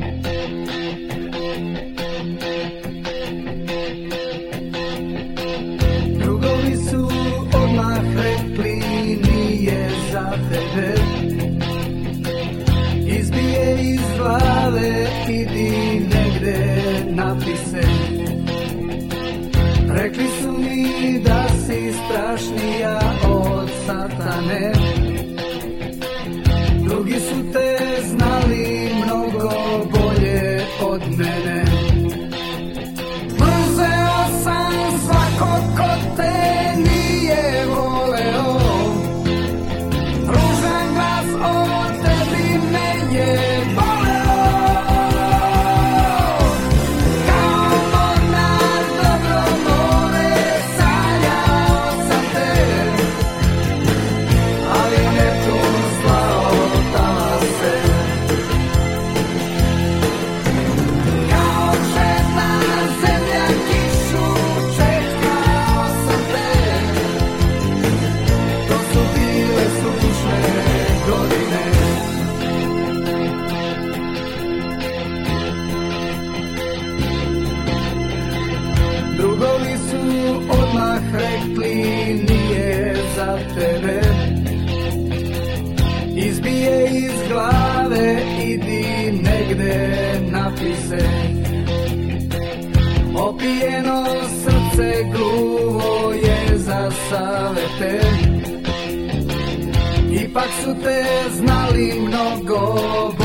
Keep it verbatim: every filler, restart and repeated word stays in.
Drugovi su odmah rekli nije za tebe, izbije iz glave, idi negde napise. Rekli su mi da si strašnija od satane, drugi su te znali mnogo bolje od mene. Mrzeo sam svako ko te nije voleo, ružan glas o tebi me je boleo. Kao mornar dobro more sanjao sam te, ali Neptun slao talase. Kao žedna zemlja kišu čekao sam te, to su bile sušne godine. Drugovi su odmah rekli nije za tebe, izbije iz glave, idi negde napise. Opijeno srce gluvo je za savete, ipak su te znali mnogo bolje